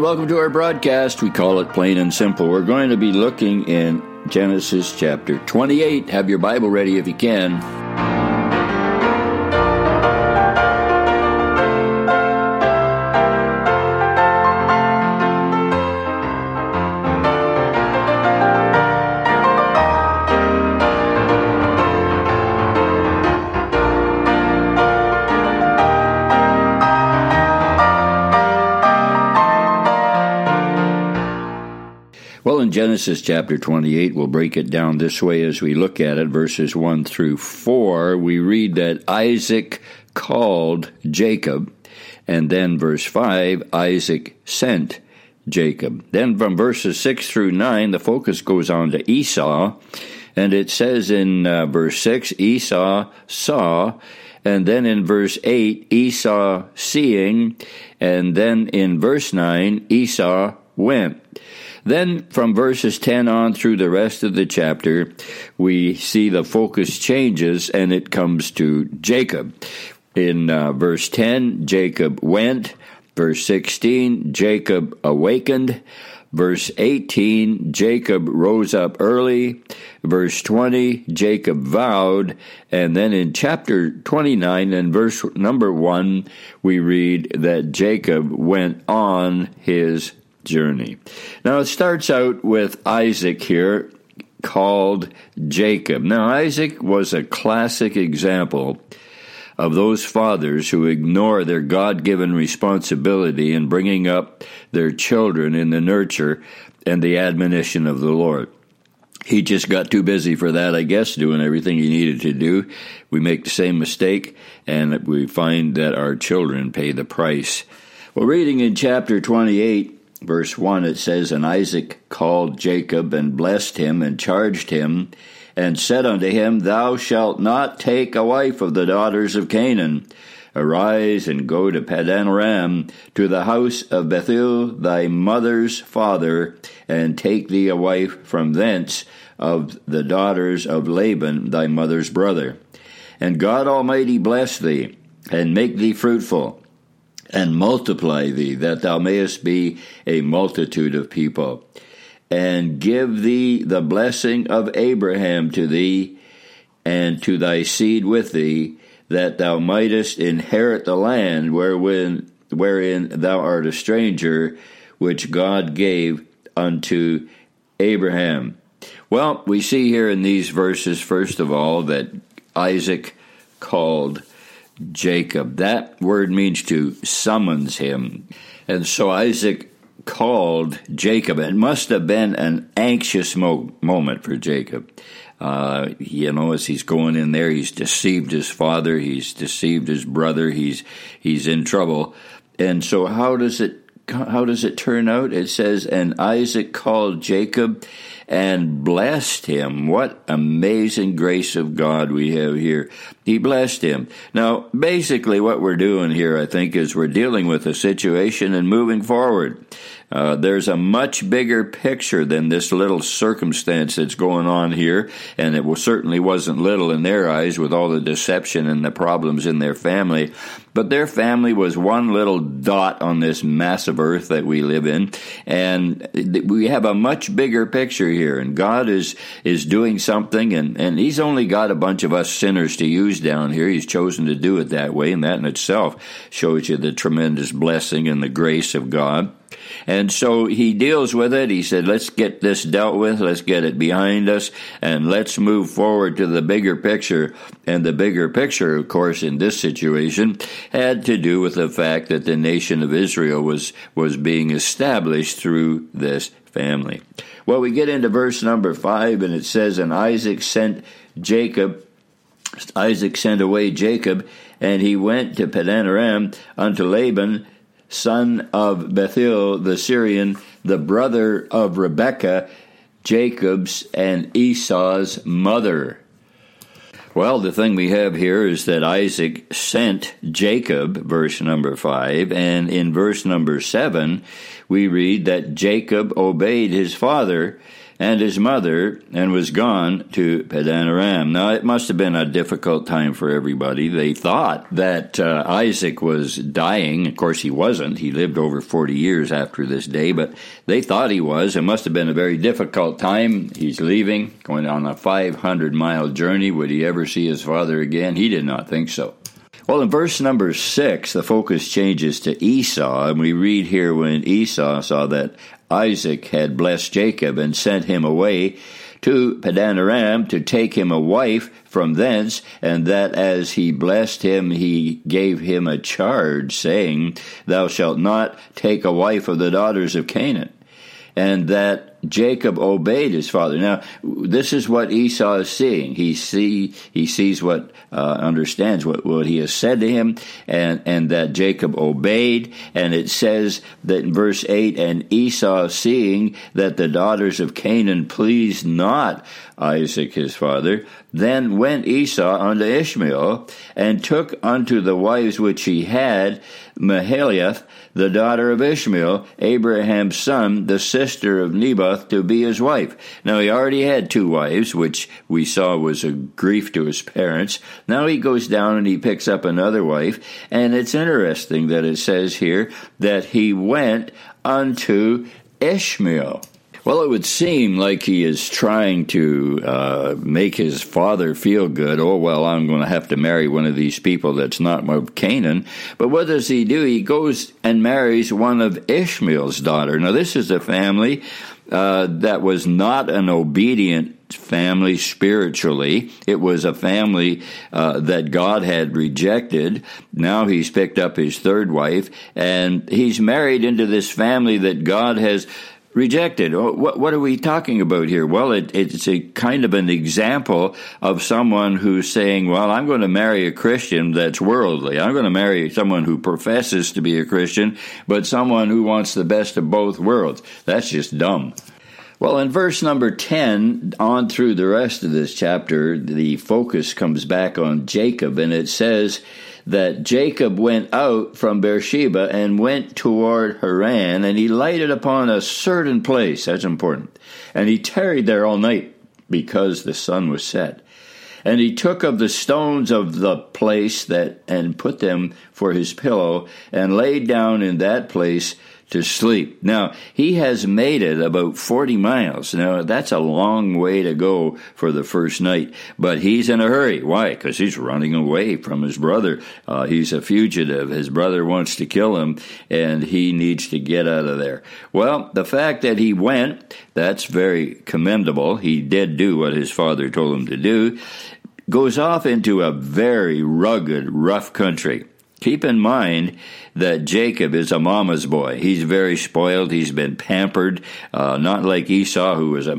and welcome to our broadcast. We call it Plain and Simple. We're going to be looking in Genesis chapter 28. Have your Bible ready if you can. Well, in Genesis chapter 28, we'll break it down this way as we look at it, verses 1 through 4. We read that Isaac called Jacob, and then verse 5, Isaac sent Jacob. Then from verses 6 through 9, the focus goes on to Esau, and it says in verse 6, Esau saw, and then in verse 8, Esau seeing, and then in verse 9, Esau went. Then from verses 10 on through the rest of the chapter, we see the focus changes and it comes to Jacob. In verse 10, Jacob went. Verse 16, Jacob awakened. Verse 18, Jacob rose up early. Verse 20, Jacob vowed. And then in chapter 29 and verse number 1, we read that Jacob went on his journey. Now it starts out with Isaac here, called Jacob. Now Isaac was a classic example of those fathers who ignore their God-given responsibility in bringing up their children in the nurture and the admonition of the Lord. He just got too busy for that, I guess, doing everything he needed to do. We make the same mistake, and we find that our children pay the price. Well, reading in chapter 28, Verse 1, it says, And Isaac called Jacob, and blessed him, and charged him, and said unto him, Thou shalt not take a wife of the daughters of Canaan. Arise, and go to Padan Aram, to the house of Bethuel thy mother's father, and take thee a wife from thence of the daughters of Laban thy mother's brother. And God Almighty bless thee, and make thee fruitful, and multiply thee, that thou mayest be a multitude of people, and give thee the blessing of Abraham to thee, and to thy seed with thee, that thou mightest inherit the land wherein thou art a stranger, which God gave unto Abraham. Well, we see here in these verses, first of all, that Isaac called Jacob. That word means to summons him. And so Isaac called Jacob. It must have been an anxious moment for Jacob. As he's going in there, he's deceived his father, he's deceived his brother, he's in trouble. And so how does it turn out? It says, And Isaac called Jacob and blessed him. What amazing grace of God we have here. He blessed him. Now, basically what we're doing here, I think, is we're dealing with a situation and moving forward. There's a much bigger picture than this little circumstance that's going on here, and it certainly wasn't little in their eyes with all the deception and the problems in their family. But their family was one little dot on this massive earth that we live in, and we have a much bigger picture here, and God is doing something, and He's only got a bunch of us sinners to use down here. He's chosen to do it that way, and that in itself shows you the tremendous blessing and the grace of God. And so he deals with it. He said, let's get this dealt with, let's get it behind us, and let's move forward to the bigger picture. And the bigger picture, of course, in this situation had to do with the fact that the nation of Israel was being established through this family. Well, we get into verse number 5, and it says, And Isaac sent away Jacob, and he went to Padan Aram unto Laban, son of Bethuel the Syrian, the brother of Rebekah, Jacob's and Esau's mother. Well, the thing we have here is that Isaac sent Jacob, verse number 5, and in verse number 7, we read that Jacob obeyed his father, and his mother, and was gone to Padan Aram. Now, it must have been a difficult time for everybody. They thought that Isaac was dying. Of course, he wasn't. He lived over 40 years after this day, but they thought he was. It must have been a very difficult time. He's leaving, going on a 500-mile journey. Would he ever see his father again? He did not think so. Well, in verse number 6, the focus changes to Esau, and we read here when Esau saw that Isaac had blessed Jacob and sent him away to Padan Aram to take him a wife from thence, and that as he blessed him, he gave him a charge, saying, Thou shalt not take a wife of the daughters of Canaan. And that Jacob obeyed his father. Now, this is what Esau is seeing. He sees what, understands what he has said to him, and that Jacob obeyed. And it says that in verse 8, and Esau, seeing that the daughters of Canaan pleased not Isaac his father, then went Esau unto Ishmael, and took unto the wives which he had Mahalath, the daughter of Ishmael, Abraham's son, the sister of Nebaioth, to be his wife. Now, he already had 2 wives, which we saw was a grief to his parents. Now he goes down and he picks up another wife, and it's interesting that it says here that he went unto Ishmael. Well, it would seem like he is trying to make his father feel good. Oh, well, I'm going to have to marry one of these people that's not of Canaan. But what does he do? He goes and marries one of Ishmael's daughter. Now, this is a family that was not an obedient family spiritually. It was a family that God had rejected. Now he's picked up his 3rd wife, and he's married into this family that God has rejected. What are we talking about here? Well, it's a kind of an example of someone who's saying, well, I'm going to marry a Christian that's worldly. I'm going to marry someone who professes to be a Christian, but someone who wants the best of both worlds. That's just dumb. Well, in verse number 10, on through the rest of this chapter, the focus comes back on Jacob, and it says that Jacob went out from Beersheba and went toward Haran, and he lighted upon a certain place. That's important. And he tarried there all night, because the sun was set. And he took of the stones of the place and put them for his pillow, and laid down in that place to sleep. Now, he has made it about 40 miles. Now, that's a long way to go for the first night, but he's in a hurry. Why? Because he's running away from his brother. He's a fugitive. His brother wants to kill him, and he needs to get out of there. Well, the fact that he went, that's very commendable. He did do what his father told him to do. Goes off into a very rugged, rough country. Keep in mind that Jacob is a mama's boy. He's very spoiled. He's been pampered, not like Esau, who was a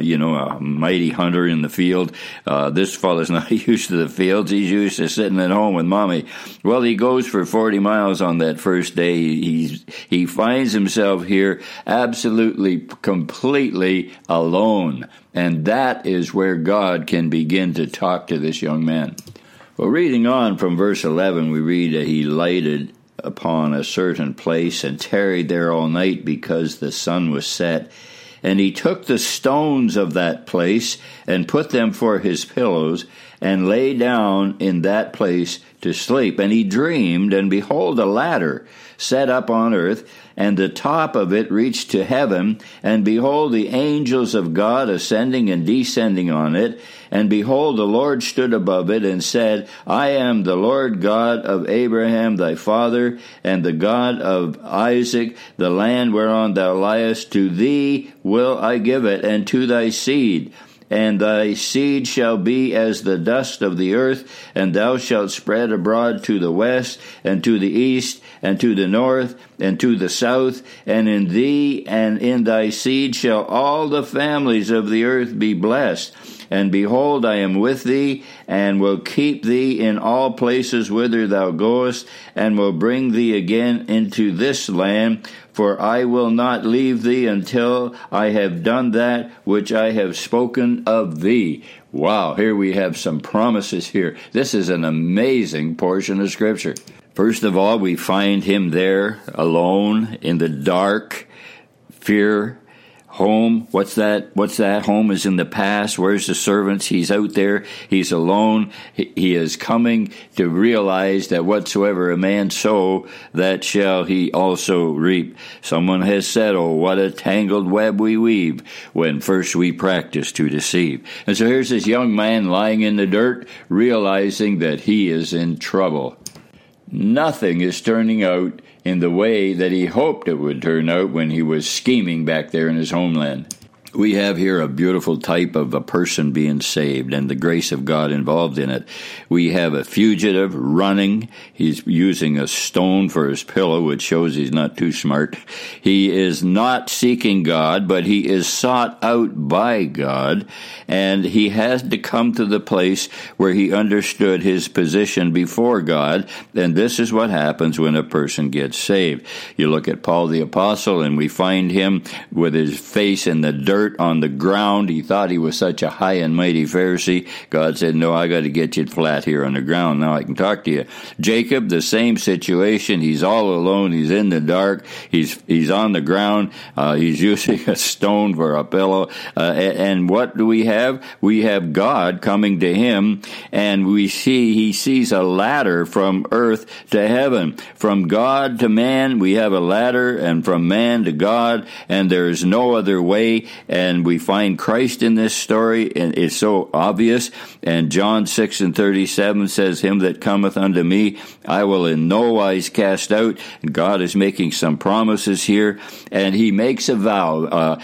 mighty hunter in the field. This fellow's not used to the fields. He's used to sitting at home with mommy. Well, he goes for 40 miles on that first day. He finds himself here absolutely, completely alone. And that is where God can begin to talk to this young man. Well, reading on from verse 11, we read that he lighted upon a certain place and tarried there all night because the sun was set. And he took the stones of that place and put them for his pillows and lay down in that place to sleep. And he dreamed, and behold, a ladder set up on earth, and the top of it reached to heaven, and behold, the angels of God ascending and descending on it. And behold, the Lord stood above it and said, I am the Lord God of Abraham thy father, and the God of Isaac. The land whereon thou liest, to thee will I give it, and to thy seed. And thy seed shall be as the dust of the earth, and thou shalt spread abroad to the west, and to the east, and to the north, and to the south. And in thee and in thy seed shall all the families of the earth be blessed. And behold, I am with thee, and will keep thee in all places whither thou goest, and will bring thee again into this land. For I will not leave thee until I have done that which I have spoken of thee. Wow, here we have some promises here. This is an amazing portion of Scripture. First of all, we find him there alone in the dark, fear, Home, what's that? Home is in the past. Where's the servants? He's out there. He's alone. He is coming to realize that whatsoever a man sow, that shall he also reap. Someone has said, oh, what a tangled web we weave when first we practice to deceive. And so here's this young man lying in the dirt, realizing that he is in trouble. Nothing is turning out in the way that he hoped it would turn out when he was scheming back there in his homeland. We have here a beautiful type of a person being saved and the grace of God involved in it. We have a fugitive running. He's using a stone for his pillow, which shows he's not too smart. He is not seeking God, but he is sought out by God, and he has to come to the place where he understood his position before God, and this is what happens when a person gets saved. You look at Paul the Apostle, and we find him with his face in the dirt on the ground. He thought he was such a high and mighty Pharisee. God said, no, I got to get you flat here on the ground. Now I can talk to you. Jacob, the same situation. He's all alone. He's in the dark. He's on the ground. He's using a stone for a pillow. And what do we have? We have God coming to him, and he sees a ladder from earth to heaven. From God to man, we have a ladder, and from man to God, and there is no other way. And we find Christ in this story, and it's so obvious. And John 6:37 says, him that cometh unto me, I will in no wise cast out. And God is making some promises here, and he makes a vow.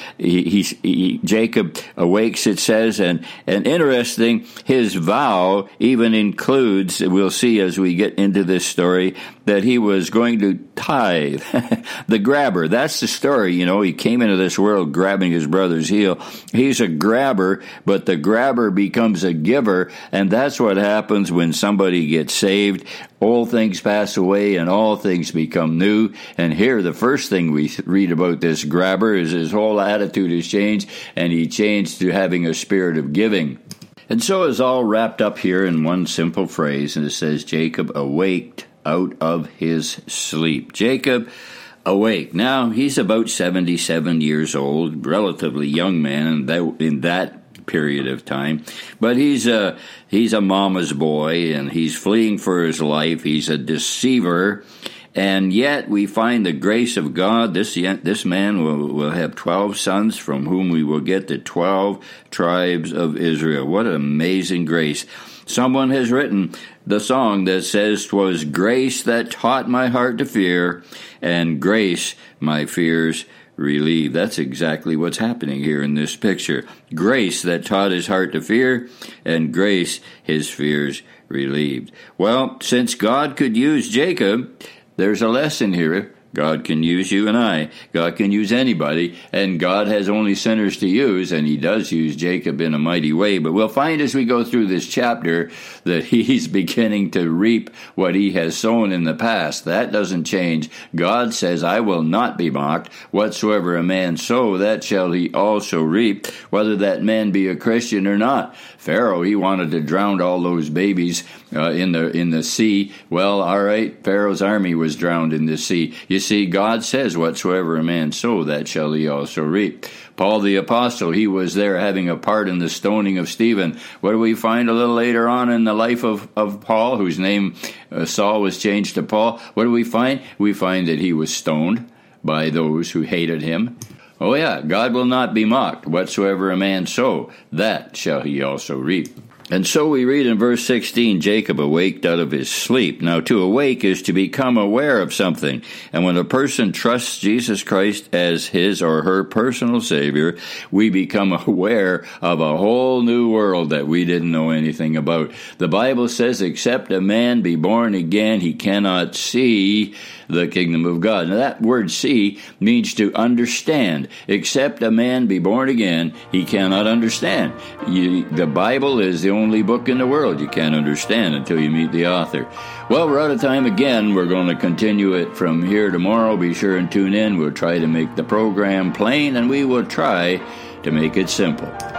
Jacob awakes, it says, and interesting, his vow even includes, we'll see as we get into this story, that he was going to tithe. The grabber, that's the story. He came into this world grabbing his brother's heel. He's a grabber, but the grabber becomes a giver, and that's what happens when somebody gets saved. Old things pass away and all things become new. And here, the first thing we read about this grabber is his whole attitude has changed, and he changed to having a spirit of giving. And so it's all wrapped up here in one simple phrase, and it says, Jacob awaked out of his sleep. Jacob awake. Now, he's about 77 years old, relatively young man in that period of time. But he's a mama's boy, and he's fleeing for his life. He's a deceiver. And yet we find the grace of God. This man will have 12 sons, from whom we will get the 12 tribes of Israel. What an amazing grace. Someone has written the song that says, 'Twas grace that taught my heart to fear, and grace my fears relieved. That's exactly what's happening here in this picture. Grace that taught his heart to fear, and grace his fears relieved. Well, since God could use Jacob, there's a lesson here. God can use you and I. God can use anybody, and God has only sinners to use, and he does use Jacob in a mighty way. But we'll find as we go through this chapter that he's beginning to reap what he has sown in the past. That doesn't change. God says, I will not be mocked. Whatsoever a man sow, that shall he also reap, whether that man be a Christian or not. Pharaoh, he wanted to drown all those babies in the sea. Well, all right, Pharaoh's army was drowned in the sea. You see, God says, whatsoever a man sow, that shall he also reap. Paul the Apostle, he was there having a part in the stoning of Stephen. What do we find a little later on in the life of Paul, whose name Saul was changed to Paul? What do we find? We find that he was stoned by those who hated him. Oh yeah, God will not be mocked. Whatsoever a man sow, that shall he also reap. And so we read in verse 16, Jacob awaked out of his sleep. Now, to awake is to become aware of something. And when a person trusts Jesus Christ as his or her personal Savior, we become aware of a whole new world that we didn't know anything about. The Bible says, except a man be born again, he cannot see the kingdom of God. Now, that word see means to understand. Except a man be born again, he cannot understand. The Bible is the only book in the world you can't understand until you meet the author. Well, we're out of time again. We're going to continue it from here tomorrow. Be sure and tune in. We'll try to make the program plain, and we will try to make it simple.